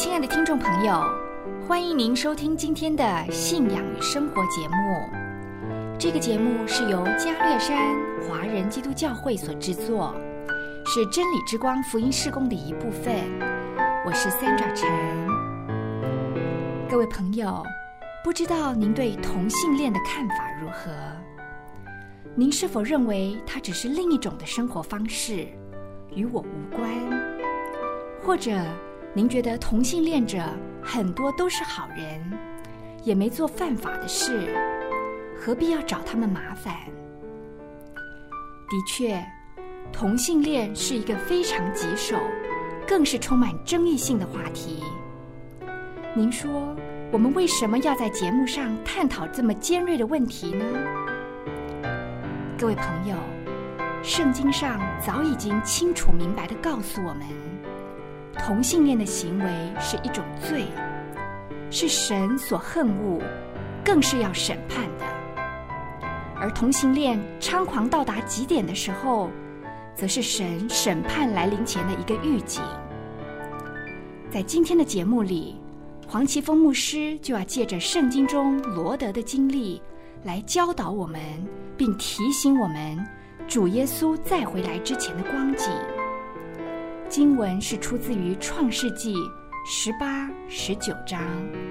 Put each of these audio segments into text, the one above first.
亲爱的听众朋友，欢迎您收听今天的信仰与生活节目。这个节目是由加略山华人基督教会所制作，是真理之光福音事工的一部分。我是 Sandra 陈。各位朋友，不知道您对同性恋的看法如何？您是否认为它只是另一种的生活方式，与我无关？或者您觉得同性恋者很多都是好人，也没做犯法的事，何必要找他们麻烦？的确，同性恋是一个非常棘手，更是充满争议性的话题。您说，我们为什么要在节目上探讨这么尖锐的问题呢？各位朋友，圣经上早已经清楚明白地告诉我们，同性恋的行为是一种罪，是神所恨恶，更是要审判的。而同性恋猖狂到达极点的时候，则是神审判来临前的一个预警。在今天的节目里，黄奇峰牧师就要借着圣经中罗德的经历来教导我们，并提醒我们主耶稣再回来之前的光景。经文是出自于创世纪18、19章。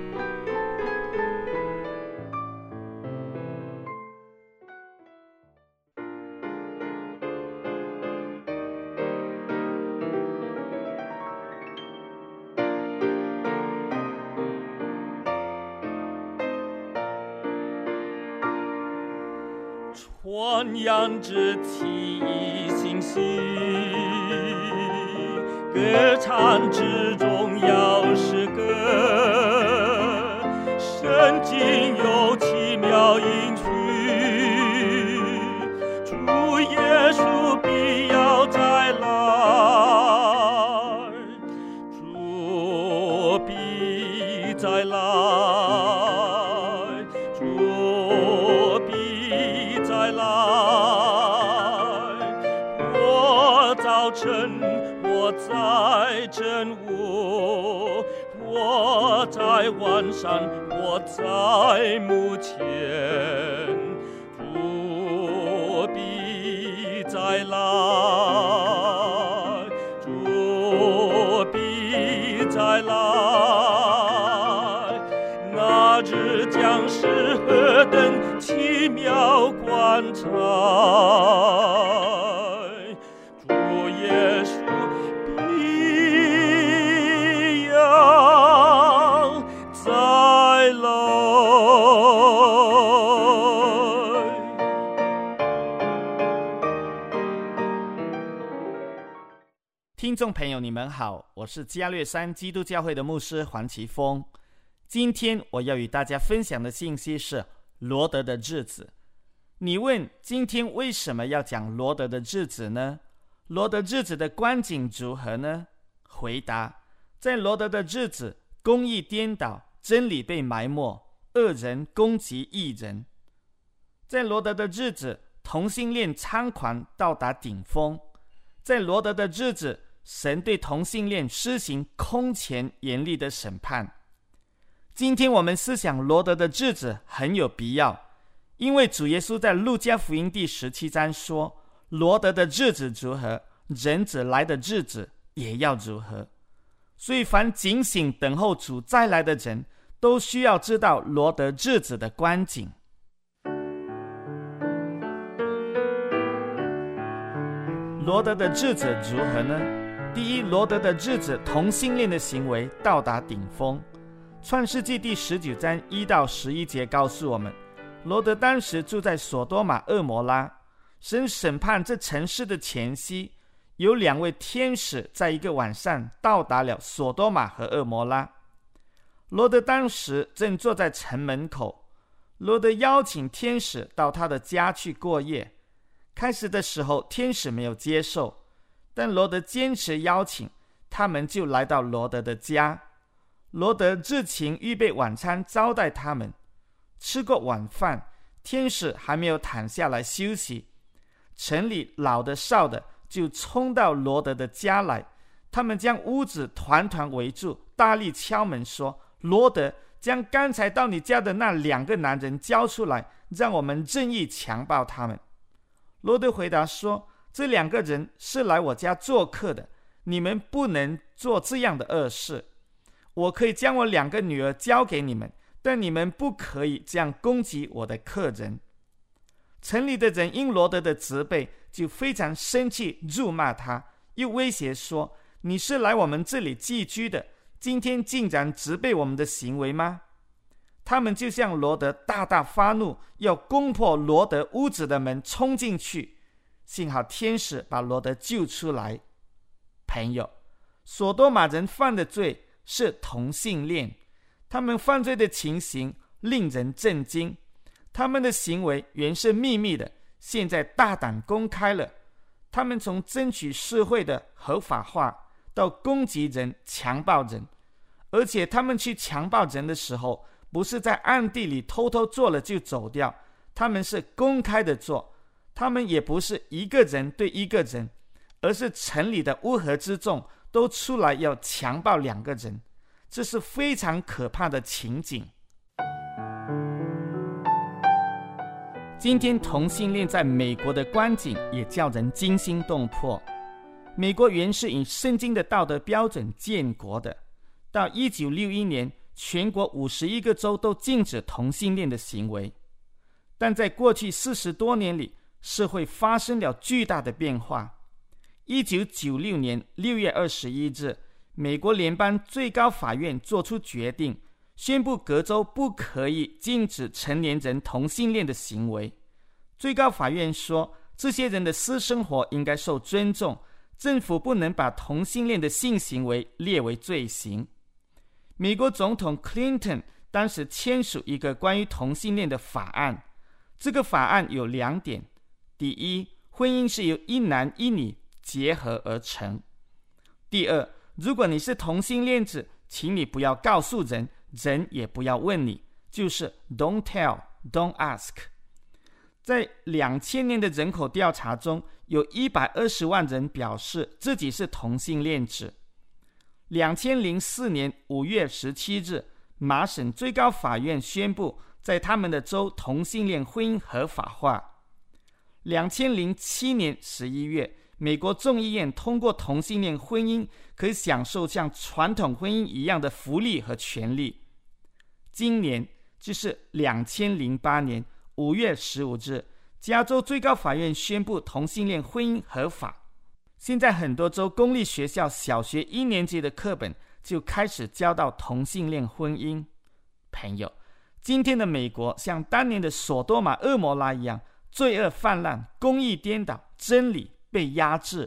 传扬之其信息，歌唱之中要诗歌，圣经有奇妙应许，主耶稣必要再来，主必再来，主必再来。我早晨，我在正午，我在晚上，我在幕前，主必再来，主必再来。那日将是何等奇妙观察，主耶稣必要再来。 听众朋友，你们好，我是加略山基督教会的牧师黄奇峰。今天我要与大家分享的信息是罗德的日子。你问，今天为什么要讲罗德的日子呢？罗德日子的光景如何呢？回答：在罗德的日子，公义颠倒，真理被埋没，恶人攻击义人。在罗德的日子，同性恋猖狂到达顶峰。在罗德的日子，神对同性恋施行空前严厉的审判。今天我们思想罗德的日子很有必要，因为主耶稣在路加福音第17章说，罗德的日子如何，人子来的日子也要如何。所以凡警醒等候主再来的人，都需要知道罗德日子的光景。罗德的日子如何呢？第一，罗德的日子同性恋的行为到达顶峰。创世纪第19章1到11节告诉我们，罗德当时住在索多玛蛾摩拉。神审判这城市的前夕，有2位天使在一个晚上到达了索多玛和蛾摩拉。罗德当时正坐在城门口，罗德邀请天使到他的家去过夜。开始的时候天使没有接受，但罗德坚持邀请，他们就来到罗德的家。罗德热情预备晚餐招待他们。吃过晚饭，天使还没有躺下来休息，城里老的少的就冲到罗德的家来， 他们将屋子团团围住，大力敲门说：罗德，将刚才到你家的那2个男人交出来，让我们任意强暴他们。罗德回答说：这2个人是来我家做客的，你们不能做这样的恶事。我可以将我2个女儿交给你们，但你们不可以这样攻击我的客人。城里的人因罗德的责备就非常生气，辱骂他，又威胁说：你是来我们这里寄居的，今天竟然责备我们的行为吗？他们就向罗德大大发怒，要攻破罗德屋子的门，冲进去。幸好天使把罗德救出来。朋友，所多玛人犯的罪是同性恋，他们犯罪的情形令人震惊。他们的行为原是秘密的，现在大胆公开了。他们从争取社会的合法化到攻击人、强暴人，而且他们去强暴人的时候，不是在暗地里偷偷做了就走掉，他们是公开的做。他们也不是一个人对一个人，而是城里的乌合之众都出来要强暴2个人，这是非常可怕的情景。今天同性恋在美国的光景也叫人惊心动魄。美国原是以圣经的道德标准建国的，到1961年，全国51个州都禁止同性恋的行为。但在过去40多年里，社会发生了巨大的变化。1996年6月21日，美国联邦最高法院作出决定，宣布各州不可以禁止成年人同性恋的行为。最高法院说，这些人的私生活应该受尊重，政府不能把同性恋的性行为列为罪行。美国总统 Clinton 当时签署一个关于同性恋的法案，这个法案有2点：第一，婚姻是由一男一女结合而成；第二，如果你是同性恋者，请你不要告诉人，人也不要问你，就是 Don't tell, don't ask。 在2000年的人口调查中，有120万人表示自己是同性恋者。2004年5月17日，麻省最高法院宣布在他们的州同性恋婚姻合法化。2007年11月，美国众议院通过同性恋婚姻可以享受像传统婚姻一样的福利和权利。今年就是2008年5月15日，加州最高法院宣布同性恋婚姻合法。现在很多州公立学校小学1年级的课本就开始教到同性恋婚姻。朋友，今天的美国像当年的索多玛蛾摩拉一样，罪恶泛滥，公义颠倒，真理被压制。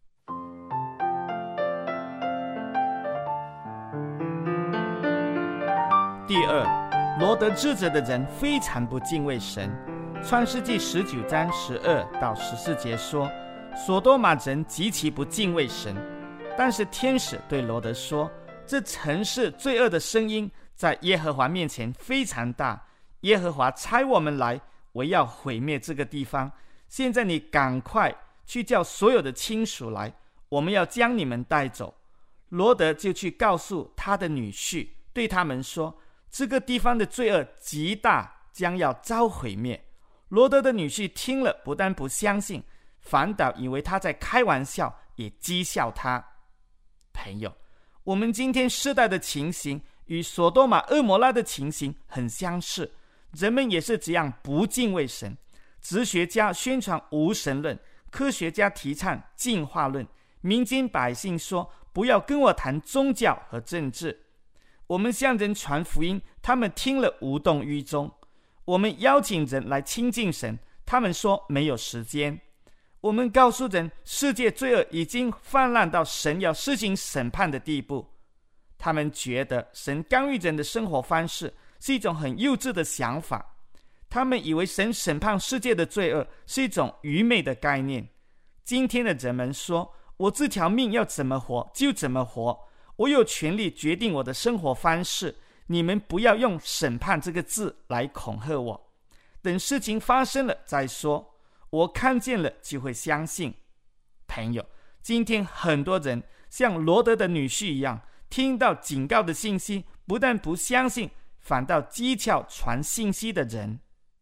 第二，罗得治者的人非常不敬畏神。创世纪19章12到14节说，索多玛人极其不敬畏神。但是天使对罗得说，这城市罪恶的声音在耶和华面前非常大，耶和华差我们来，我要毁灭这个地方。现在你赶快去叫所有的亲属来，我们要将你们带走。罗得就去告诉他的女婿，对他们说，这个地方的罪恶极大，将要遭毁灭。罗得的女婿听了，不但不相信，反倒以为他在开玩笑，也讥笑他。朋友，我们今天世代的情形与索多玛蛾摩拉的情形很相似，人们也是这样不敬畏神。哲学家宣传无神论，科学家提倡进化论，民间百姓说不要跟我谈宗教和政治。我们向人传福音，他们听了无动于衷。我们邀请人来亲近神，他们说没有时间。我们告诉人世界罪恶已经泛滥到神要施行审判的地步，他们觉得神干预人的生活方式是一种很幼稚的想法。他们以为神审判世界的罪恶是一种愚昧的概念。今天的人们说，我这条命要怎么活就怎么活，我有权利决定我的生活方式，你们不要用审判这个字来恐吓我，等事情发生了再说，我看见了就会相信。朋友，今天很多人像罗德的女婿一样，听到警告的信息，不但不相信，反倒讥诮传信息的人。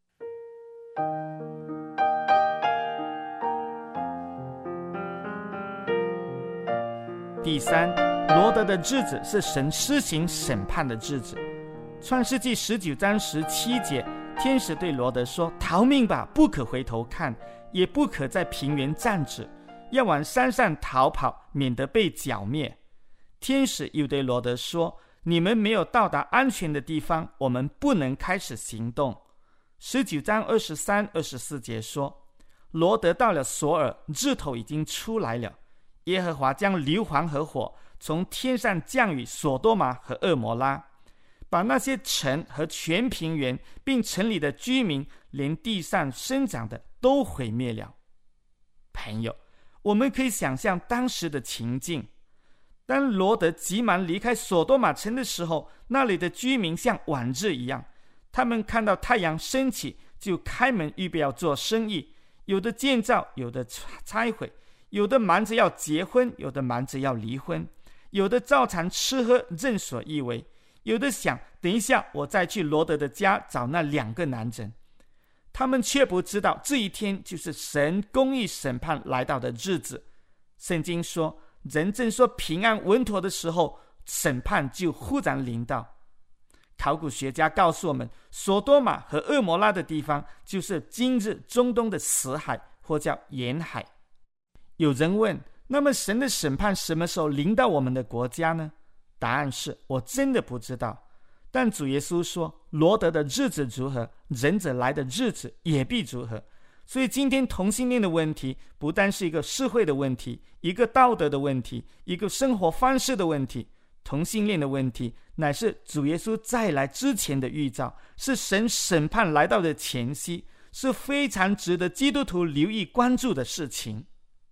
第三，罗德的日子是神施行审判的日子。创世纪19章17节，天使对罗德说：逃命吧，不可回头看，也不可在平原站止，要往山上逃跑，免得被剿灭。天使又对罗德说：你们没有到达安全的地方，我们不能开始行动。19章23、24节说：罗德到了索尔，日头已经出来了，耶和华将硫磺和火从天上降于索多玛和蛾摩拉，把那些城和全平原并城里的居民，连地上生长的都毁灭了。朋友，我们可以想象当时的情境。当罗德急忙离开索多玛城的时候，那里的居民像往日一样，他们看到太阳升起就开门预备要做生意，有的建造，有的拆毁，有的忙着要结婚，有的忙着要离婚，有的照常吃喝，任所欲为，有的想等一下我再去罗德的家找那2个男人。他们却不知道这一天就是神公义审判来到的日子。圣经说，人正说平安稳妥的时候，审判就忽然临到。考古学家告诉我们，索多玛和蛾摩拉的地方就是今日中东的死海，或叫盐海。有人问，那么神的审判什么时候临到我们的国家呢？答案是，我真的不知道。但主耶稣说，罗德的日子如何，人子来的日子也必如何。所以今天同性恋的问题不单是一个社会的问题，一个道德的问题，一个生活方式的问题。同性恋的问题乃是主耶稣再来之前的预兆，是神审判来到的前夕，是非常值得基督徒留意关注的事情。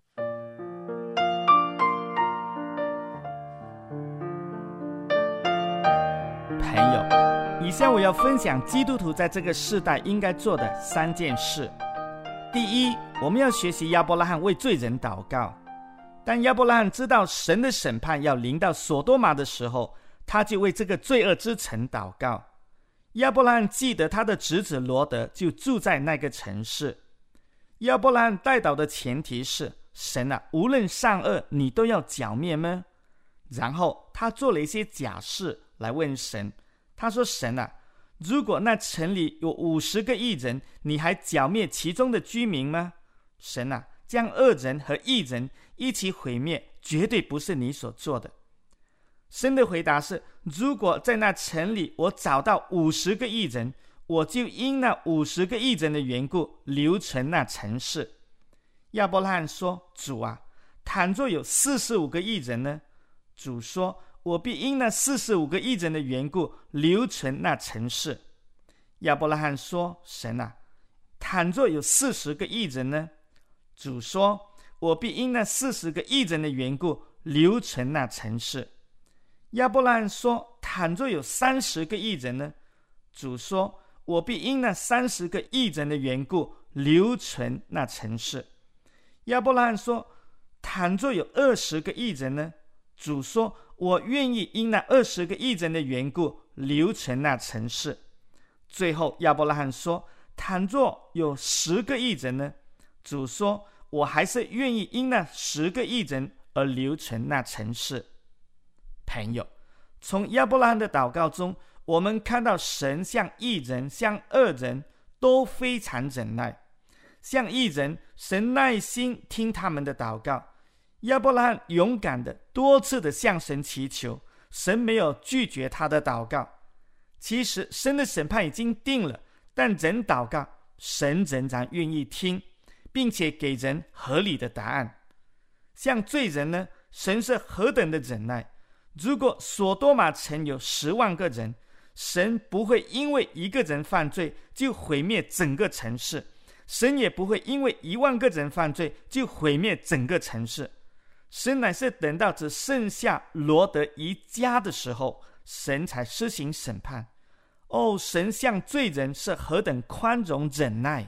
朋友，以下我要分享基督徒在这个世代应该做的3件事。第一，我们要学习亚伯拉罕为罪人祷告。当亚伯拉罕知道神的审判要临到索多玛的时候，他就为这个罪恶之城祷告。亚伯拉罕记得他的侄子罗德就住在那个城市。亚伯拉罕代祷的前提是，神啊，无论善恶，你都要剿灭吗？然后他做了一些假释来问神。他说，神啊，如果那城里有50个义人，你还剿灭其中的居民吗？神啊，将恶人和义人一起毁灭，绝对不是你所做的。神的回答是，如果在那城里我找到50个义人，我就因那50个义人的缘故留存那城市。亚伯拉罕说，主啊，倘若有45个义人呢？主说，我必因那45个义人的缘故留存那城市。亚伯拉罕说，神啊，倘若有40个义人呢？主说，我必因那40个义人的缘故留存那城市。亚伯拉罕说，倘若有30个义人呢？主说，我必因那30个义人的缘故留存那城市。亚伯拉罕说，倘若有20个义人呢？主说，我愿意因那20个义人的缘故留存那城市。最后亚伯拉罕说，倘若有10个义人呢？主说，我还是愿意因那10个义人而留存那城市。朋友，从亚伯拉罕的祷告中，我们看到神向义人向恶人都非常忍耐。向义人，神耐心听他们的祷告。亚伯拉罕勇敢的多次的向神祈求，神没有拒绝他的祷告。其实神的审判已经定了，但人祷告，神仍然愿意听，并且给人合理的答案。像罪人呢，神是何等的忍耐。如果索多玛城有10万个人，神不会因为1个人犯罪就毁灭整个城市，神也不会因为1万个人犯罪就毁灭整个城市。神乃是等到只剩下罗德一家的时候，神才施行审判。哦，神向罪人是何等宽容忍耐。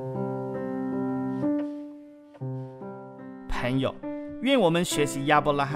朋友，愿我们学习亚伯拉罕，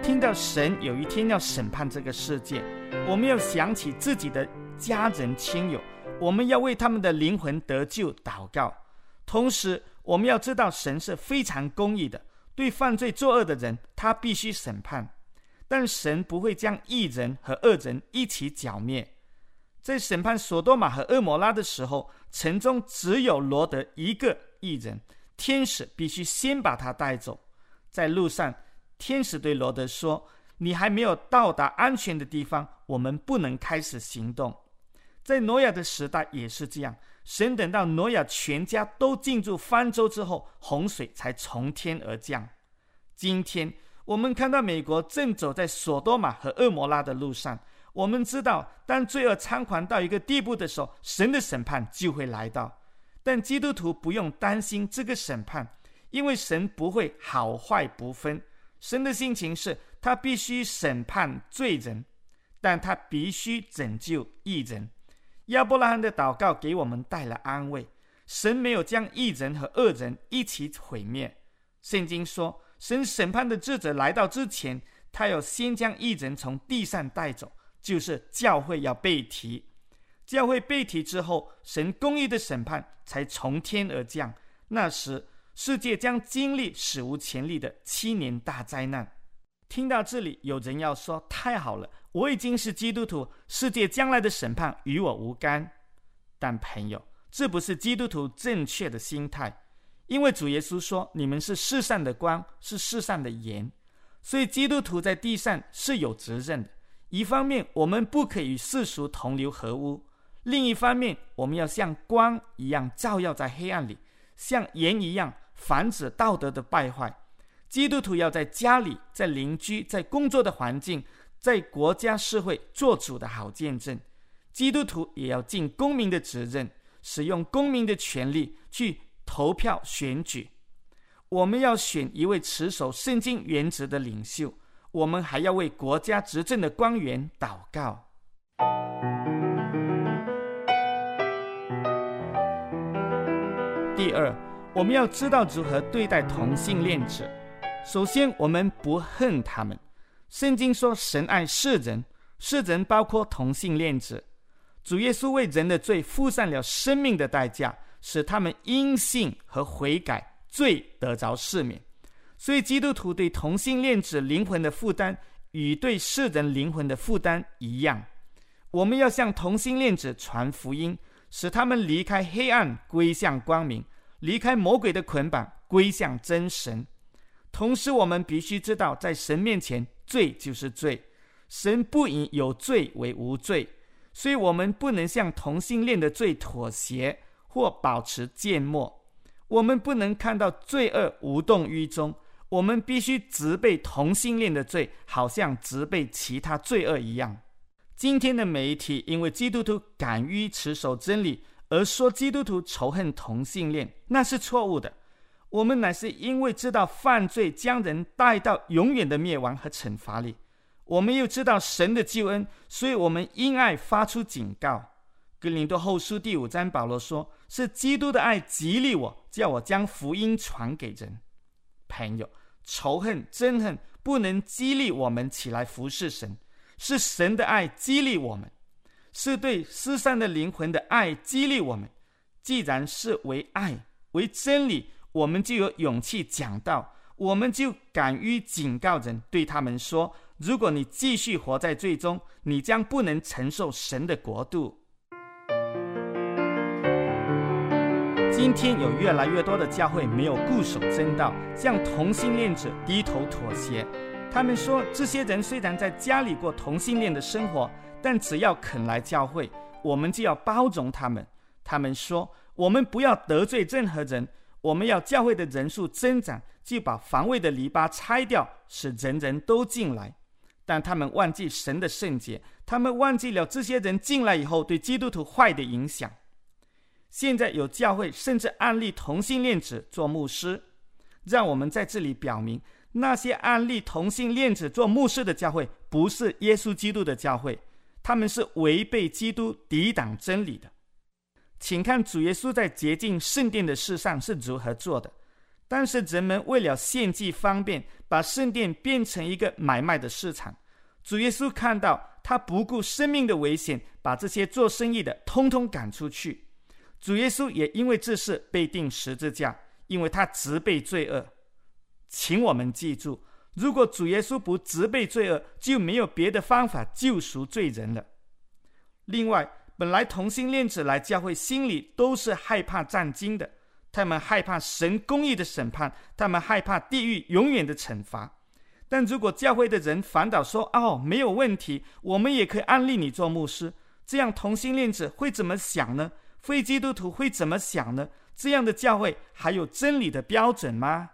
听到神有一天要审判这个世界，我们要想起自己的家人亲友，我们要为他们的灵魂得救祷告。同时我们要知道神是非常公义的，对犯罪作恶的人他必须审判，但神不会将义人和恶人一起剿灭。在审判索多玛和蛾摩拉的时候，城中只有罗德一个义人，天使必须先把他带走。在路上，天使对罗德说，你还没有到达安全的地方，我们不能开始行动。在挪亚的时代也是这样，神等到挪亚全家都进入方舟之后，洪水才从天而降。今天我们看到美国正走在索多玛和蛾摩拉的路上，我们知道当罪恶猖狂到一个地步的时候，神的审判就会来到。但基督徒不用担心这个审判，因为神不会好坏不分。神的性情是他必须审判罪人，但他必须拯救义人。亚伯拉罕的祷告给我们带来安慰，神没有将义人和恶人一起毁灭。圣经说，神审判的日子来到之前，他要先将义人从地上带走，就是教会要被提。教会被提之后，神公义的审判才从天而降，那时世界将经历史无前例的7年大灾难。听到这里，有人要说，太好了，我已经是基督徒，世界将来的审判与我无干。但朋友，这不是基督徒正确的心态，因为主耶稣说，你们是世上的光，是世上的盐。所以基督徒在地上是有责任的，一方面我们不可以与世俗同流合污，另一方面我们要像光一样照耀在黑暗里，像盐一样防止道德的败坏。基督徒要在家里，在邻居，在工作的环境，在国家社会做主的好见证。基督徒也要尽公民的责任，使用公民的权利去投票选举。我们要选一位持守圣经原则的领袖，我们还要为国家执政的官员祷告。第二，我们要知道如何对待同性恋者。首先，我们不恨他们。圣经说，神爱世人，世人包括同性恋者。主耶稣为人的罪付上了生命的代价，使他们因信和悔改，罪得着赦免。所以基督徒对同性恋者灵魂的负担与对世人灵魂的负担一样。我们要向同性恋者传福音，使他们离开黑暗归向光明，离开魔鬼的捆绑归向真神。同时我们必须知道，在神面前罪就是罪，神不以有罪为无罪，所以我们不能向同性恋的罪妥协或保持缄默。我们不能看到罪恶无动于衷，我们必须责备同性恋的罪，好像责备其他罪恶一样。今天的媒体因为基督徒敢于持守真理而说基督徒仇恨同性恋，那是错误的。我们乃是因为知道犯罪将人带到永远的灭亡和惩罚里，我们又知道神的救恩，所以我们因爱发出警告。哥林多后书第5章，保罗说，是基督的爱激励我，叫我将福音传给人。朋友，仇恨憎恨不能激励我们起来服侍神，是神的爱激励我们，是对世上的灵魂的爱激励我们。既然是为爱为真理，我们就有勇气讲道，我们就敢于警告人，对他们说，如果你继续活在罪中，你将不能承受神的国度。今天有越来越多的教会没有固守真道，向同性恋者低头妥协。他们说，这些人虽然在家里过同性恋的生活，但只要肯来教会，我们就要包容他们。他们说，我们不要得罪任何人，我们要教会的人数增长，就把防卫的篱笆拆掉，使人人都进来。但他们忘记神的圣洁，他们忘记了这些人进来以后对基督徒坏的影响。现在有教会甚至案例同性恋者做牧师，让我们在这里表明，那些案例同性恋者做牧师的教会不是耶稣基督的教会，他们是违背基督、抵挡真理的。请看主耶稣在洁净圣殿的事上是如何做的。 但是人们为了献祭方便，把圣殿变成一个买卖的市场。主耶稣看到，他不顾生命的危险，把这些做生意的通通赶出去。主耶稣也因为这事被钉十字架，因为他责备罪恶。请我们记住，如果主耶稣不责备罪恶，就没有别的方法救赎罪人了。另外，本来同性恋者来教会心里都是害怕战惊的，他们害怕神公义的审判，他们害怕地狱永远的惩罚。但如果教会的人反倒说，没有问题，我们也可以安立你做牧师，这样同性恋者会怎么想呢？非基督徒会怎么想呢？这样的教会还有真理的标准吗？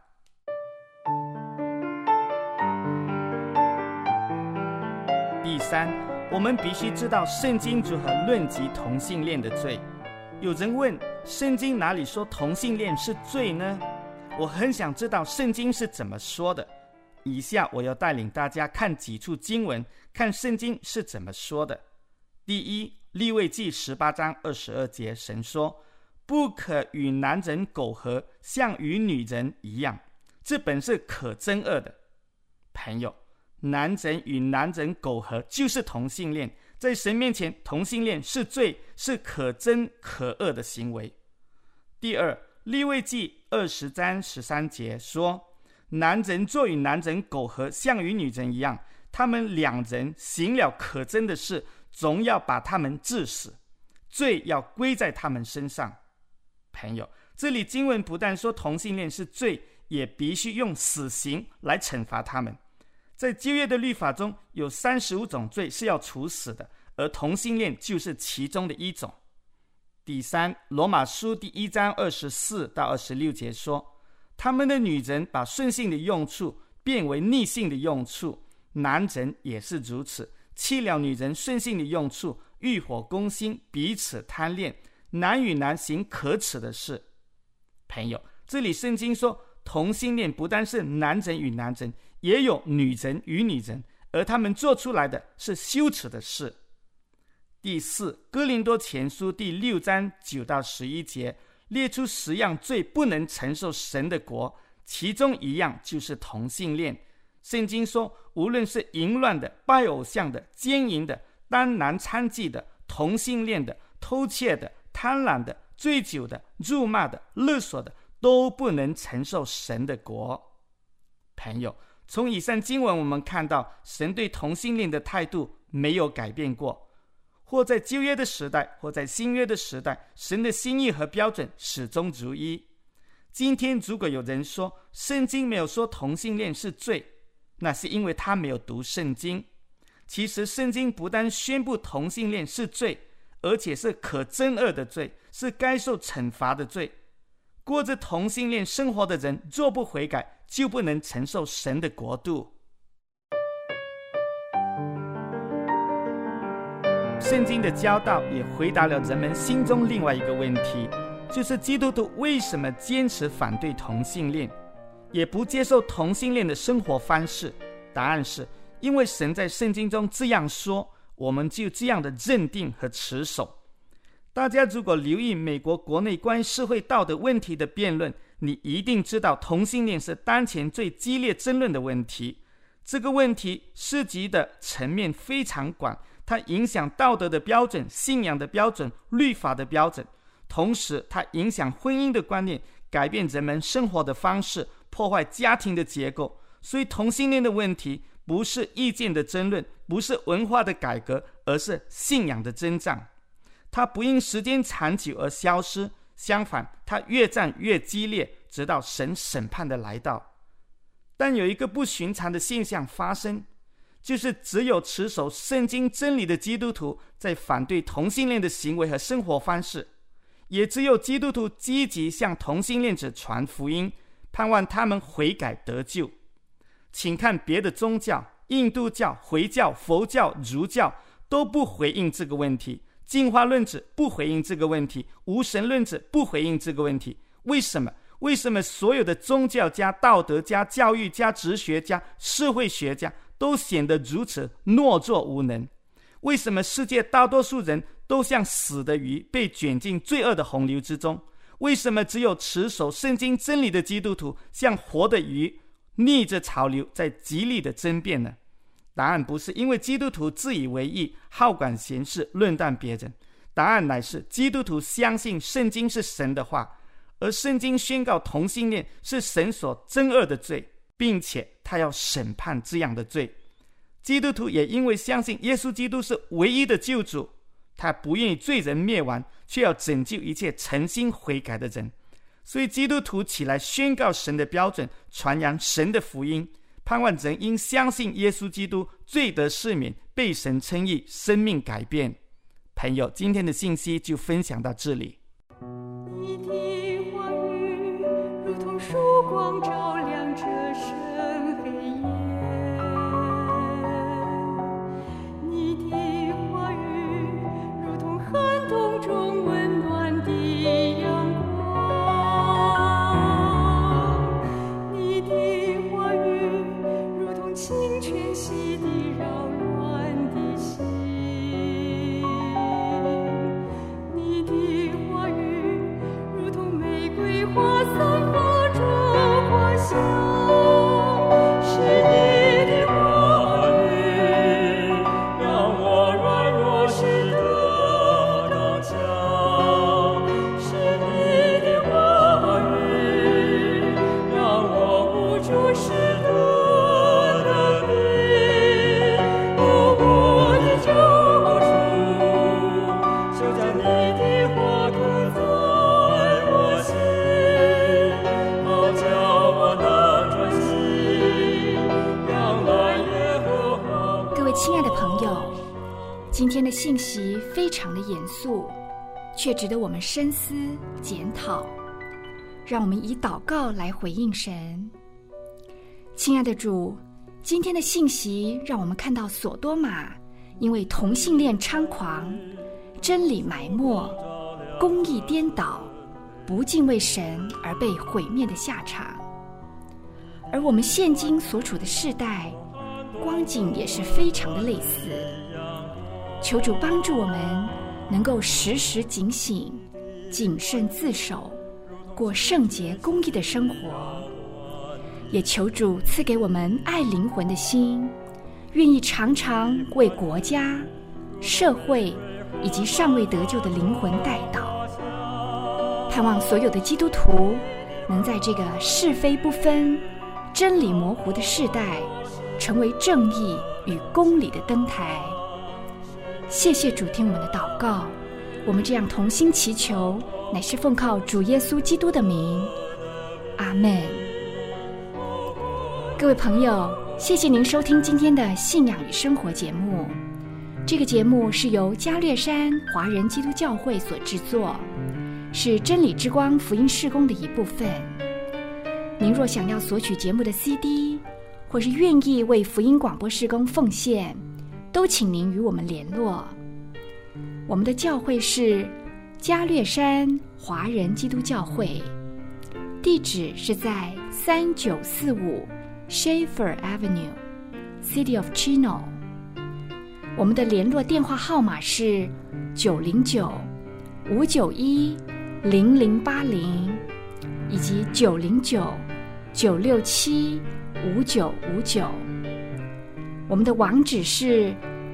第三，我们必须知道圣经如何论及同性恋的罪。有人问，圣经哪里说同性恋是罪呢？我很想知道圣经是怎么说的。以下我要带领大家看几处经文，看圣经是怎么说的。第一，利未记18章22节，神说，不可与男人苟合，像与女人一样，这本是可憎恶的。朋友，男人与男人苟合就是同性恋，在神面前，同性恋是罪，是可憎可恶的行为。第二，利未记20章13节说，男人若与男人苟合，像与女人一样，他们两人行了可憎的事，总要把他们治死，罪要归在他们身上。朋友，这里经文不但说同性恋是罪，也必须用死刑来惩罚他们。在旧约的律法中，有35种罪是要处死的，而同性恋就是其中的一种。第三，罗马书第1章24到26节说，他们的女人把顺性的用处变为逆性的用处，男人也是如此，弃了女人顺性的用处，欲火攻心，彼此贪恋，男与男行可耻的事。朋友，这里圣经说同性恋不单是男人与男人，也有女人与女人，而他们做出来的是羞耻的事。第四，哥林多前书第6章9到11节列出10样罪不能承受神的国，其中一样就是同性恋。圣经说，无论是淫乱的、拜偶像的、奸淫的、当男娼妓的、同性恋的、偷窃的、贪婪的、醉酒的、辱骂的、勒索的，都不能承受神的国。朋友，从以上经文我们看到，神对同性恋的态度没有改变过，或在旧约的时代，或在新约的时代，神的心意和标准始终如一。今天如果有人说圣经没有说同性恋是罪，那是因为他没有读圣经。其实圣经不但宣布同性恋是罪，而且是可憎恶的罪，是该受惩罚的罪。过着同性恋生活的人若不悔改，就不能承受神的国度。圣经的教导也回答了人们心中另外一个问题，就是基督徒为什么坚持反对同性恋，也不接受同性恋的生活方式。答案是因为神在圣经中这样说，我们就这样的认定和持守。大家如果留意美国国内关于社会道德问题的辩论，你一定知道同性恋是当前最激烈争论的问题。这个问题涉及的层面非常广，它影响道德的标准、信仰的标准、律法的标准，同时它影响婚姻的观念，改变人们生活的方式，破坏家庭的结构。所以同性恋的问题不是意见的争论，不是文化的改革，而是信仰的增长。它不因时间长久而消失，相反，它越战越激烈，直到神审判的来到。但有一个不寻常的现象发生，就是只有持守圣经真理的基督徒在反对同性恋的行为和生活方式，也只有基督徒积极向同性恋者传福音，盼望他们悔改得救。请看别的宗教，印度教、回教、佛教、儒教都不回应这个问题，进化论者不回应这个问题，无神论者不回应这个问题。为什么？为什么所有的宗教家、道德家、教育家、哲学家、社会学家都显得如此懦弱无能？为什么世界大多数人都像死的鱼，被卷进罪恶的洪流之中？ 为什么只有持守圣经真理的基督徒像活的鱼，逆着潮流在极力的争辩呢？答案不是因为基督徒自以为意，好管闲事，论断别人。答案乃是基督徒相信圣经是神的话，而圣经宣告同性恋是神所憎恶的罪，并且他要审判这样的罪。基督徒也因为相信耶稣基督是唯一的救主，他不愿意罪人灭亡，却要拯救一切诚心悔改的人。所以基督徒起来宣告神的标准，传扬神的福音，盼望人因相信耶稣基督罪得赦免，被神称义，生命改变。朋友，今天的信息就分享到这里。 你的话语如同曙光照亮这深黑夜，你的话语如同寒冬中温暖的阳光，你的话语如同清泉洗涤扰乱的心，你的话语如同玫瑰花散发着花香，是你的话语让我软弱时得刚强，是你的话语让我无助时得力。哦，我的救主，就将你的话刻在我心，好叫我能专心仰赖耶和华。 各位亲爱的朋友，今天的信息非常的严肃，却值得我们深思检讨。让我们以祷告来回应神。亲爱的主，今天的信息让我们看到索多玛因为同性恋猖狂，真理埋没，公义颠倒，不敬畏神而被毁灭的下场。而我们现今所处的世代，光景也是非常的类似。求主帮助我们能够时时警醒，谨慎自守，过圣洁公义的生活。也求主赐给我们爱灵魂的心，愿意常常为国家、社会以及尚未得救的灵魂代祷。盼望所有的基督徒能在这个是非不分、真理模糊的世代，成为正义与公理的灯台。谢谢主听我们的祷告，我们这样同心祈求，乃是奉靠主耶稣基督的名，阿们。各位朋友，谢谢您收听今天的信仰与生活节目。这个节目是由加略山华人基督教会所制作，是真理之光福音事工的一部分。您若想要索取节目的 CD， 或是愿意为福音广播事工奉献，都请您与我们联络。我们的教会是加略山华人基督教会，地址是在3945 Schaefer Avenue, City of Chino。 我们的联络电话号码是909-591-0080以及909-967-5959。我们的网址是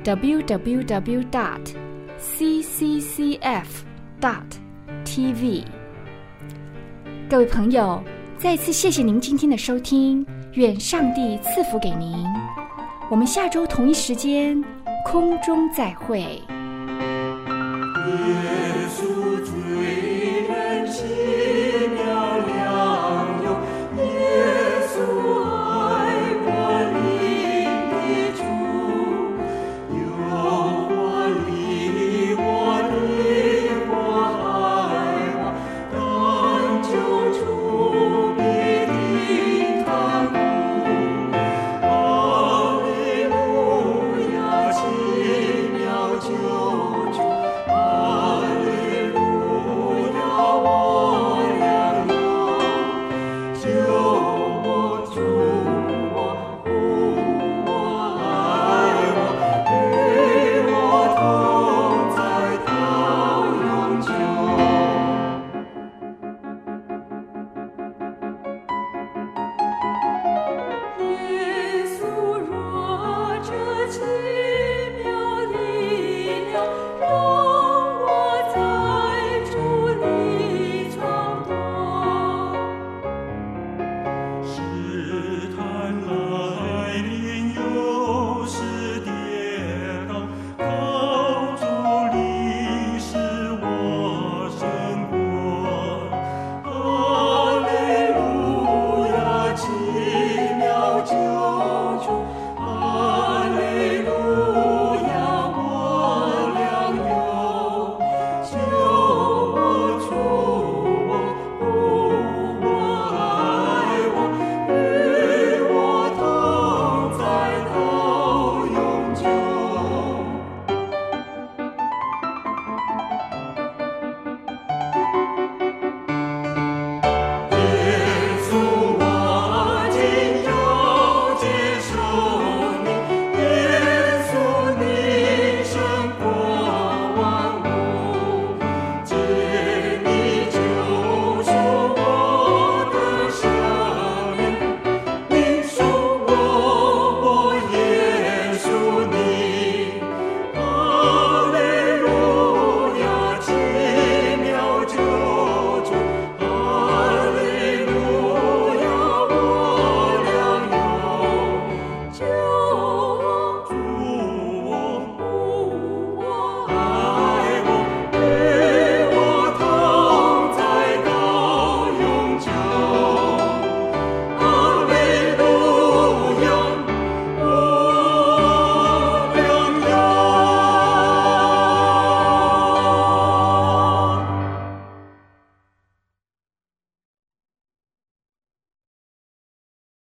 www.cccf.tv。 各位朋友，再次谢谢您今天的收听，愿上帝赐福给您。我们下周同一时间空中再会。 耶